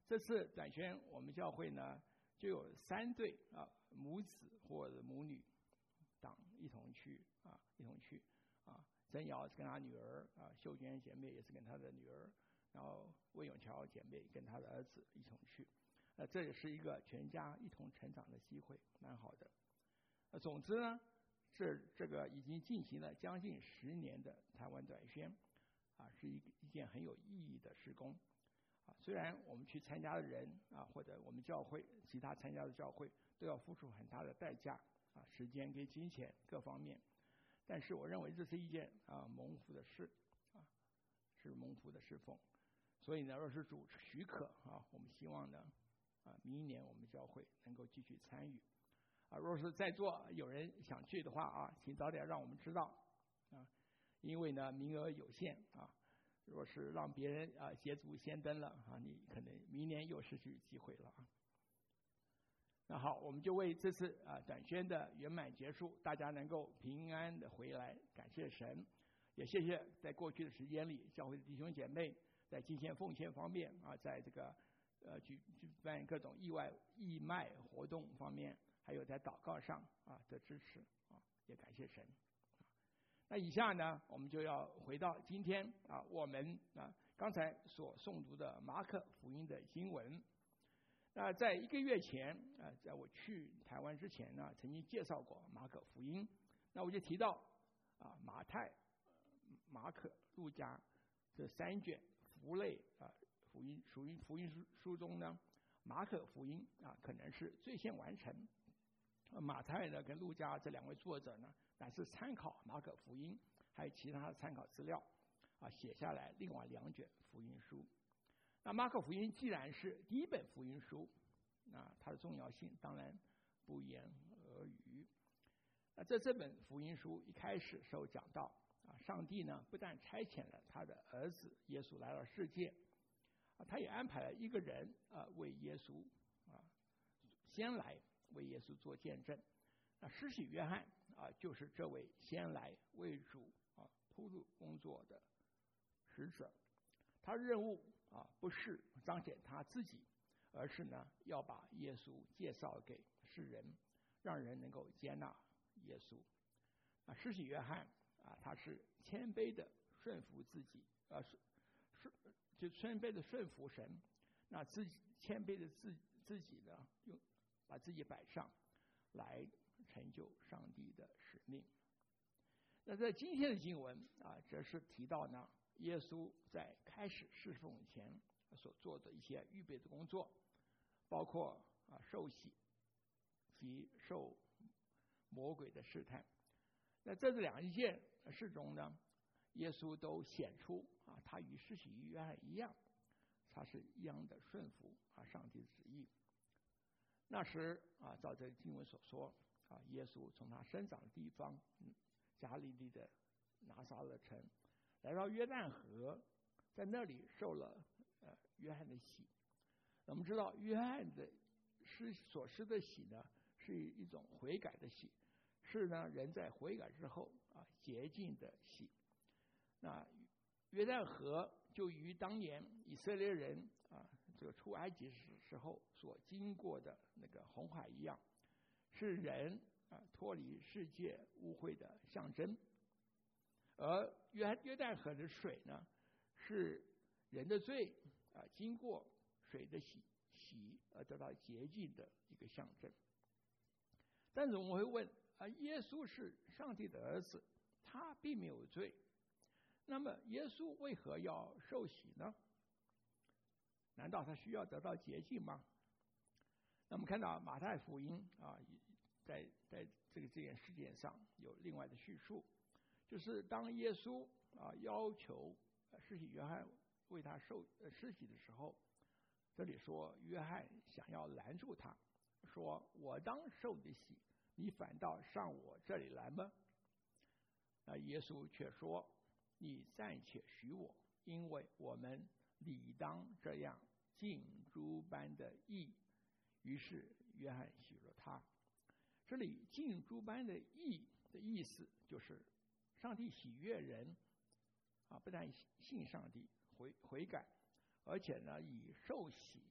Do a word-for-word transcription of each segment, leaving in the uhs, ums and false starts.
这次短宣我们教会呢就有三对啊母子或者母女党一同去啊一同去啊，曾瑶跟她女儿啊，秀娟姐妹也是跟她的女儿，然后魏永桥姐妹跟她的儿子一同去，呃，这也是一个全家一同成长的机会，蛮好的。呃，总之呢，这这个已经进行了将近十年的台湾短宣，啊，是一一件很有意义的事工。啊，虽然我们去参加的人啊，或者我们教会其他参加的教会都要付出很大的代价啊，时间跟金钱各方面，但是我认为这是一件啊蒙福的事啊，是蒙福的侍奉。所以呢，若是主许可啊，我们希望呢啊，明年我们教会能够继续参与啊。若是在座有人想去的话啊，请早点让我们知道啊，因为呢名额有限啊。若是让别人啊捷足先登了啊，你可能明年又失去机会了啊。那好，我们就为这次啊短宣的圆满结束，大家能够平安的回来，感谢神，也谢谢在过去的时间里教会的弟兄姐妹在金钱奉献方面啊，在这个呃举举办各种意外义卖活动方面，还有在祷告上啊的支持啊，也感谢神。那以下呢，我们就要回到今天啊，我们啊刚才所诵读的马可福音的经文。那在一个月前啊，在我去台湾之前呢，曾经介绍过马可福音。那我就提到啊，马太、马可、路加这三卷福类啊福音属于福音书书中呢，马可福音啊可能是最先完成。马太呢跟路加这两位作者呢，乃是参考马可福音还有其他的参考资料啊，写下来另外两卷福音书。那马可福音既然是第一本福音书，那它的重要性当然不言而喻。那在这本福音书一开始时候讲到啊，上帝呢不但差遣了他的儿子耶稣来到世界啊，他也安排了一个人啊为耶稣啊先来为耶稣做见证。那施洗约翰啊，就是这位先来为主啊铺路工作的使者。他任务啊不是彰显他自己，而是呢要把耶稣介绍给世人，让人能够接纳耶稣。啊，施洗约翰啊，他是谦卑的顺服自己，啊是是就谦卑的顺服神，那自己谦卑的自自己呢，用把自己摆上来成就上帝的使命。那在今天的经文啊，则是提到呢，耶稣在开始侍奉前所做的一些预备的工作，包括啊受洗及受魔鬼的试探。那这两件事中呢，耶稣都显出啊，他与施洗约翰一样，他是一样的顺服啊上帝的旨意。那时啊，照这经文所说啊，耶稣从他生长的地方加利利的拿撒勒城，来到约旦河，在那里受了呃约翰的洗。我们知道约翰的施所施的洗呢，是一种悔改的洗，是呢人在悔改之后啊洁净的洗。那约旦河就与当年以色列人啊这个出埃及时候所经过的那个红海一样，是人啊脱离世界污秽的象征。而约约旦河的水呢，是人的罪啊经过水的洗洗而得到洁净的一个象征。但是我们会问啊，耶稣是上帝的儿子，他并没有罪，那么耶稣为何要受洗呢？难道他需要得到洁净吗？那我们看到马太福音啊，在在这个这件事件上有另外的叙述，就是当耶稣啊要求施洗约翰为他受施洗的时候，这里说约翰想要拦住他，说我当受你的洗，你反倒上我这里来吗？那耶稣却说，你暂且许我，因为我们理当这样尽诸般的义。于是约翰许了他。这里尽诸般的义的意思就是上帝喜悦人啊，不但信上帝悔悔改，而且呢以受洗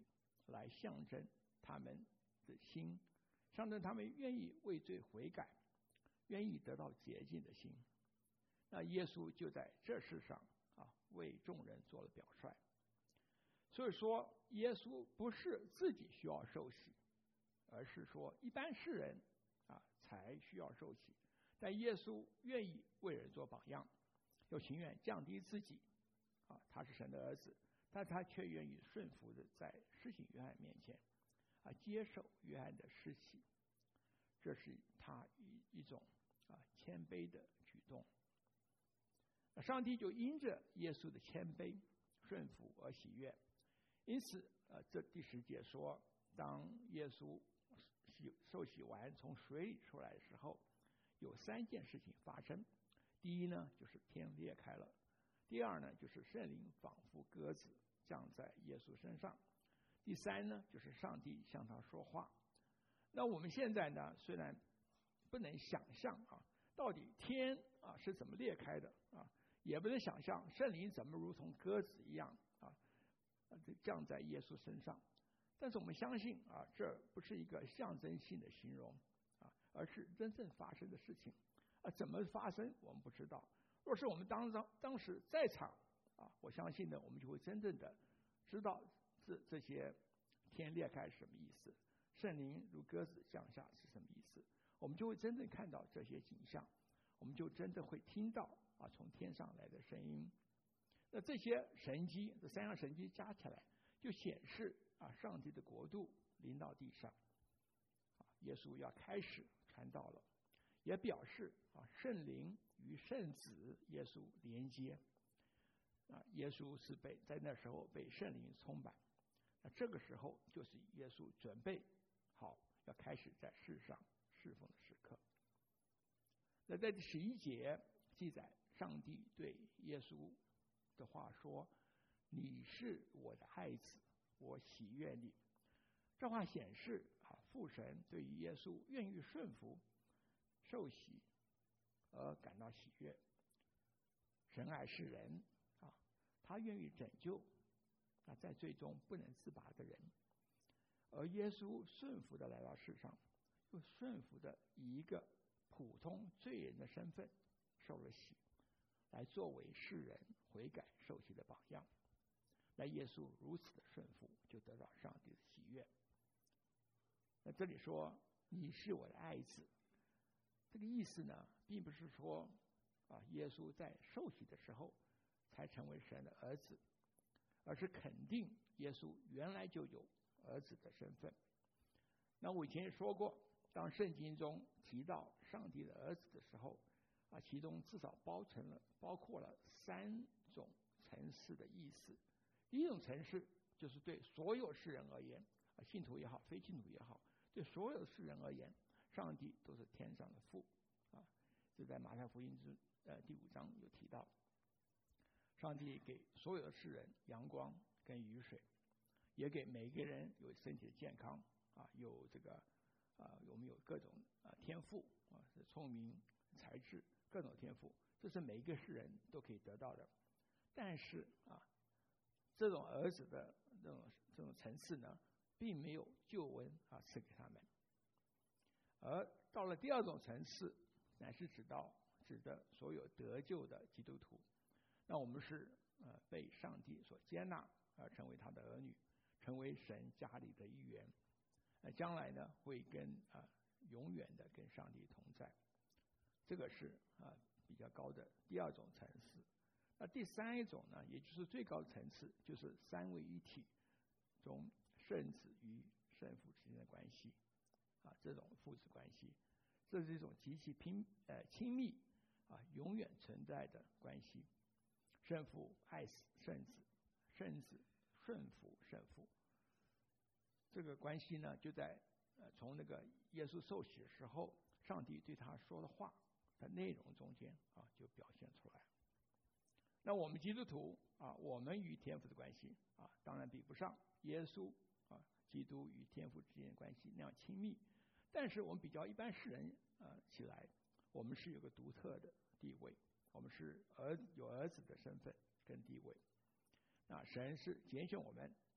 来象征他们的心，象征他们愿意为罪悔改，愿意得到洁净的心。那耶稣就在这世上啊，为众人做了表率。所以说，耶稣不是自己需要受洗，而是说一般世人啊才需要受洗。但耶稣愿意为人做榜样，又情愿降低自己啊，他是神的儿子，但他却愿意顺服的在施洗约翰面前啊，接受约翰的施洗。这是他一一种啊谦卑的举动。上帝就因着耶稣的谦卑顺服而喜悦。因此呃，这第十节说，当耶稣洗受洗完从水里出来的时候，有三件事情发生。第一呢，就是天裂开了；第二呢，就是圣灵仿佛鸽子降在耶稣身上；第三呢，就是上帝向他说话。那我们现在呢，虽然不能想象啊，到底天啊是怎么裂开的啊，也不能想象圣灵怎么如同鸽子一样啊，降在耶稣身上。但是我们相信啊，这不是一个象征性的形容啊，而是真正发生的事情啊。怎么发生我们不知道。若是我们当当当时在场啊，我相信呢，我们就会真正的知道这这些天裂开是什么意思，圣灵如鸽子降下是什么意思。我们就会真正看到这些景象，我们就真的会听到啊从天上来的声音。那这些神迹，这三样神迹加起来，就显示啊上帝的国度临到地上，啊耶稣要开始传道了，也表示啊圣灵与圣子耶稣连接。啊，耶稣是被在那时候被圣灵充满，那这个时候就是耶稣准备好要开始在世上侍奉的时刻。那在第十一节记载，上帝对耶稣的话说：“你是我的爱子，我喜悦你。”这话显示啊，父神对于耶稣愿意顺服、受洗而感到喜悦。神爱世人啊，他愿意拯救啊在最终不能自拔的人。而耶稣顺服的来到世上，又顺服的以一个普通罪人的身份受了洗，来作为世人悔改受洗的榜样。那耶稣如此的顺服，就得到上帝的喜悦。那这里说你是我的爱子，这个意思呢，并不是说啊耶稣在受洗的时候才成为神的儿子，而是肯定耶稣原来就有儿子的身份。那我以前也说过，当圣经中提到上帝的儿子的时候啊，其中至少包成了包括了三种层次的意思。第一种层次就是对所有世人而言啊，信徒也好，非信徒也好，对所有世人而言，上帝都是天上的父啊。这在马太福音之呃第五章有提到，上帝给所有的世人阳光跟雨水，也给每一个人有身体的健康啊，有这个啊，我们有各种啊天赋啊，是聪明、才智各种天赋，这是每一个世人都可以得到的。但是啊，这种儿子的这种这种层次呢，并没有救恩啊赐给他们。而到了第二种层次，乃是指到指的所有得救的基督徒。那我们是呃被上帝所接纳而成为他的儿女，成为神家里的一员。呃，将来呢会跟啊、呃、永远的跟上帝同在。这个是啊、呃、比较高的第二种层次。那第三一种呢，也就是最高层次，就是三位一体中圣子与圣父之间的关系啊，这种父子关系，这是一种极其亲呃亲密啊永远存在的关系。圣父爱圣子，圣子顺服圣父。这个关系呢，就在呃从那个耶稣受洗的时候，上帝对他说的话的内容中间啊，就表现出来。那我们基督徒啊，我们与天父的关系啊，当然比不上耶稣啊，基督与天父之间的关系那样亲密。但是我们比较一般世人啊起来，我们是有个独特的地位，我们是儿有儿子的身份跟地位。那神是拣选我们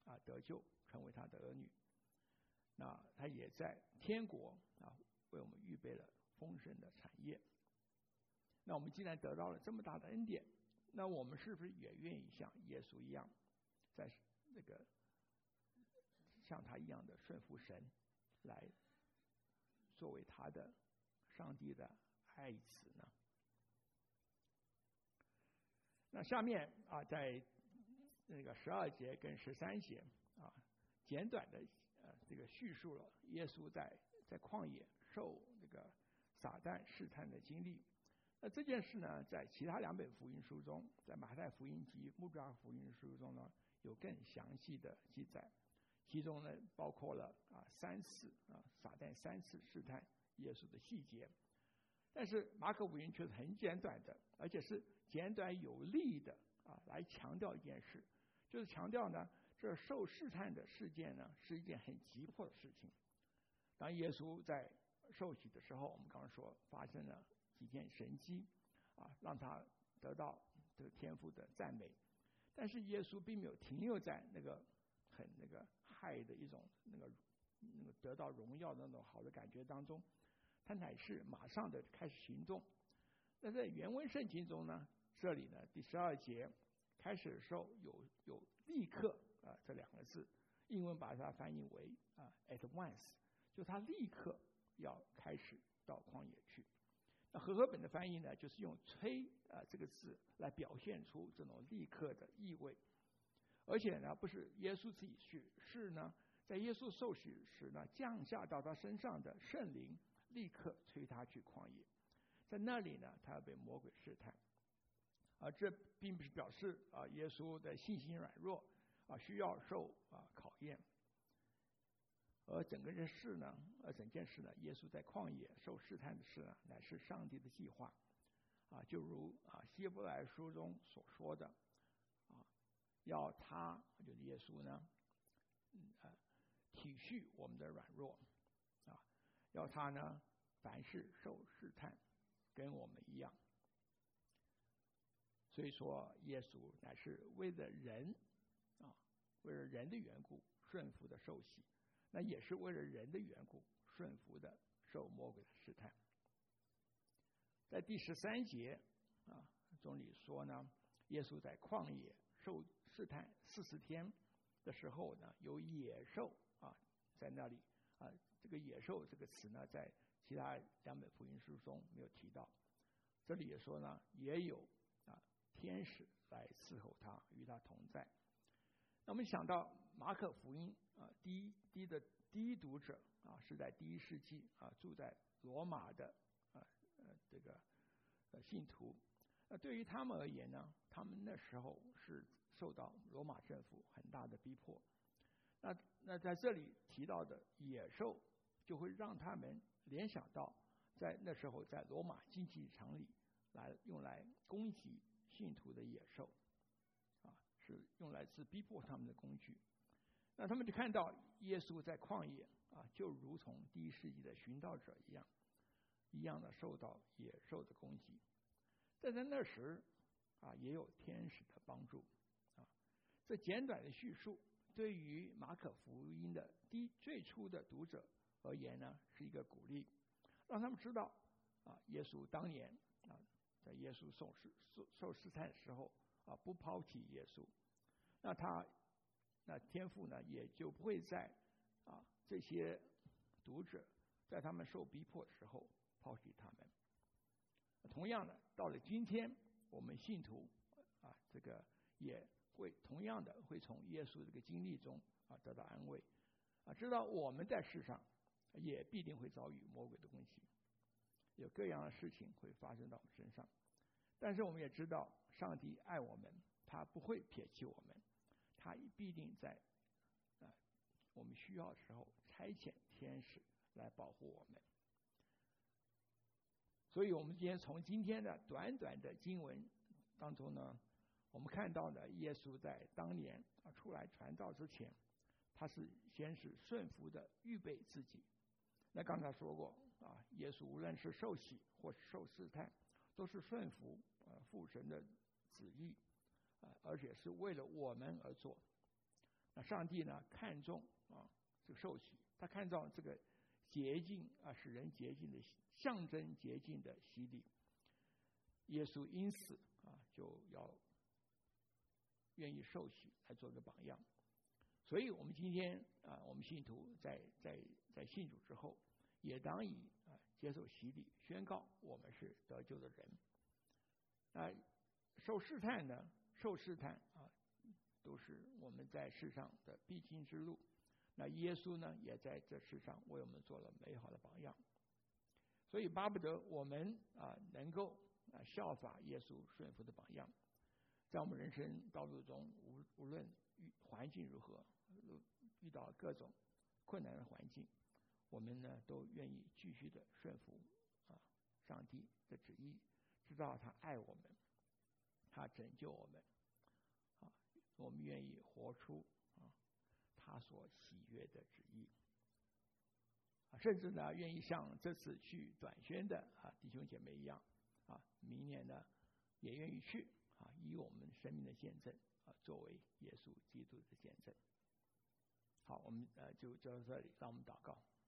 啊得救，成为他的儿女。那他也在天国啊为我们预备了丰盛的产业。那我们既然得到了这么大的恩典，那我们是不是也愿意像耶稣一样，在那个像他一样的顺服神，来作为他的上帝的爱子呢？那下面啊，在那个十二节跟十三节啊，简短的呃这个叙述了耶稣在在旷野受那个撒旦试探的经历。那这件事呢，在其他两本福音书中，在马太福音及路加福音书中呢，有更详细的记载。其中呢，包括了啊三次啊撒旦三次试探耶稣的细节。但是马可福音却是很简短的，而且是简短有力的啊，来强调一件事，就是强调呢，这受试探的事件呢，是一件很急迫的事情。当耶稣在受洗的时候，我们刚刚说发生了几件神迹啊，让他得到这个天父的赞美。但是耶稣并没有停留在那个很那个嗨的一种那个那个得到荣耀的那种好的感觉当中，他乃是马上的开始行动。那在原文圣经中呢，这里呢第十二节开始的时候有有立刻啊这两个字，英文把它翻译为啊 at once， 就他立刻要开始到旷野去。那和合本的翻译呢，就是用催啊这个字来表现出这种立刻的意味。而且呢，不是耶稣自己去，是呢在耶稣受洗时呢降下到他身上的圣灵立刻催他去旷野。在那里呢，他要被魔鬼试探。啊，这并不是表示啊耶稣的信心软弱啊需要受啊考验。而整个这事呢，而整件事呢，耶稣在旷野受试探的事呢，乃是上帝的计划。啊，就如啊希伯来书中所说的，啊，要他就是耶稣呢，嗯呃，体恤我们的软弱，啊，要他呢凡事受试探，跟我们一样。所以说，耶稣乃是为了人，啊，为了人的缘故顺服的受洗。那也是为了人的缘故顺服的受魔鬼的试探。在第十三节啊中里说呢，耶稣在旷野受试探四十天的时候呢，有野兽啊在那里啊，这个野兽这个词呢，在其他两本福音书中没有提到。这里也说呢，也有啊天使来伺候他，与他同在。那我们想到马可福音啊，第一第一的第一读者啊，是在第一世纪啊住在罗马的啊呃这个呃信徒。那对于他们而言呢，他们那时候是受到罗马政府很大的逼迫。那那在这里提到的野兽，就会让他们联想到在那时候在罗马竞技场里来用来攻击信徒的野兽。是用来是逼迫他们的工具。那他们就看到耶稣在旷野啊，就如同第一世纪的寻道者一样，一样的受到野兽的攻击。但在那时啊，也有天使的帮助啊。这简短的叙述，对于马可福音的第最初的读者而言呢，是一个鼓励，让他们知道啊，耶稣当年啊，在耶稣受试受受试探的时候啊，不抛弃耶稣。那他，那天父呢，也就不会在啊这些读者在他们受逼迫的时候抛弃他们。同样的，到了今天，我们信徒啊，这个也会同样的会从耶稣这个经历中啊得到安慰，啊，知道我们在世上也必定会遭遇魔鬼的攻击，有各样的事情会发生到我们身上。但是我们也知道，上帝爱我们，他不会撇弃我们。他必定在啊我们需要的时候差遣天使来保护我们。所以我们今天从今天的短短的经文当中呢，我们看到呢，耶稣在当年啊出来传道之前，他是先是顺服的预备自己。那刚才说过啊，耶稣无论是受洗或是受试探，都是顺服啊父神的旨意。啊，而且是为了我们而做。 啊，上帝呢看重啊这个受洗，他看重这个洁净啊，使人洁净的象征洁净的洗礼。耶稣因此啊就要愿意受洗来做个榜样。所以我们今天啊，我们信徒在在在信主之后，也当以啊接受洗礼，宣告我们是得救的人。啊，受试探呢，受试探啊，都是我们在世上的必经之路。那耶稣呢，也在这世上为我们做了美好的榜样。所以巴不得我们啊能够啊效法耶稣顺服的榜样，在我们人生道路中，无无论环境如何，遇到各种困难的环境，我们呢都愿意继续的顺服啊上帝的旨意，知道他爱我们，他拯救我们啊，我们愿意活出啊他所喜悦的旨意。甚至呢，愿意像这次去短宣的啊弟兄姐妹一样啊，明年呢也愿意去啊，以我们生命的见证啊，作为耶稣基督的见证。好，我们呃就就到这里，让我们祷告。